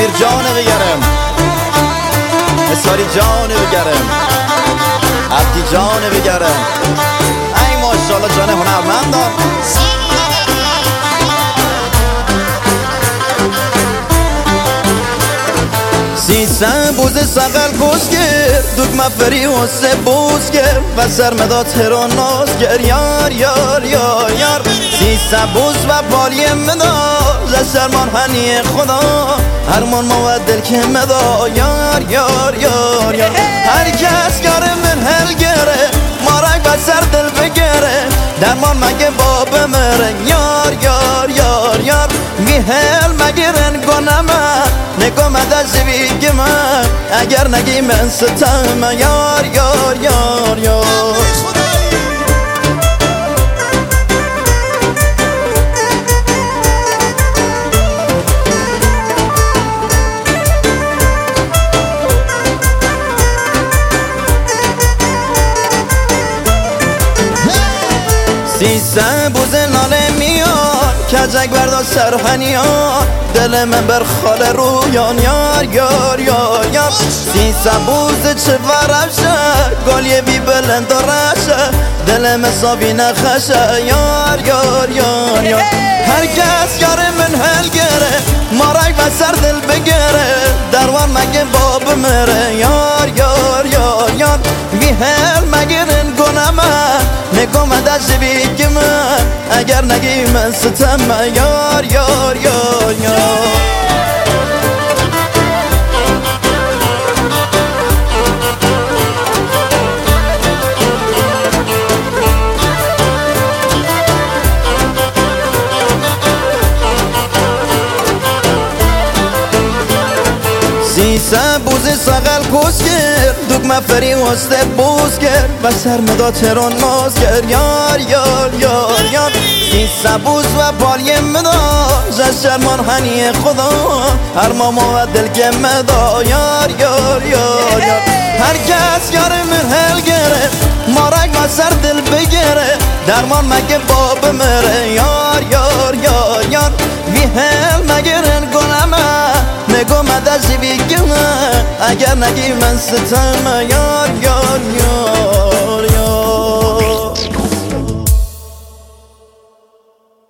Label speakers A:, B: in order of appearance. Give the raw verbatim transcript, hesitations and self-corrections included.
A: امیر جان بگرم، اساری جان بگرم، عبدی جان بگرم. ای ماشاءالله جان هنرمندان. سیسه بوز سقل گوزگر دوک مفری و سه بوزگر و سرمدا تهران نازگر یار یار یار یار. سیسه بوز و بالی مدا ز سرمان هنی خدا هرمان ما و دل که مدا یار یار یار یار. هر کس یاره من هل گره مارک و سر دل بگره درمان مگه با بمره یار یار یار یار. می هل مگرن گنمه نگم دزوی من اگر نگی من ستم یار یار یار یار. سیسه بوز ناله میاد کجک بردا سرحنیان دل من بر خال رویان یار یار یار یار. سیسه بوز چه ورفشه گالیه بی بلند و رشه دل من صافی نخشه یار یار یار یار. هر کس یار من هل گره مارک و سر دل بگره دروان مگه باب مره یار یار یار یار. بی هل مگرن گنمه نگم دست بیگی من اگر نگی من ستم یار یار یار یار. سیسه بوزی سقل کوزگر دوک مفری وسته بوزگر و سرمدا تهران نازگر یار یار یار یار. سیسه بوز و بالی مدا ز شرمان هنی خدا هر ماما و دل که مدا یار یار یار یار. هر کس یار من هل گره مارک و سر دل بگره درمان مگه با بمره یار یار یار یار. وی هل مگرن گنمه نگم دزی بیگمه اگر نگی من ستم یار یار یار.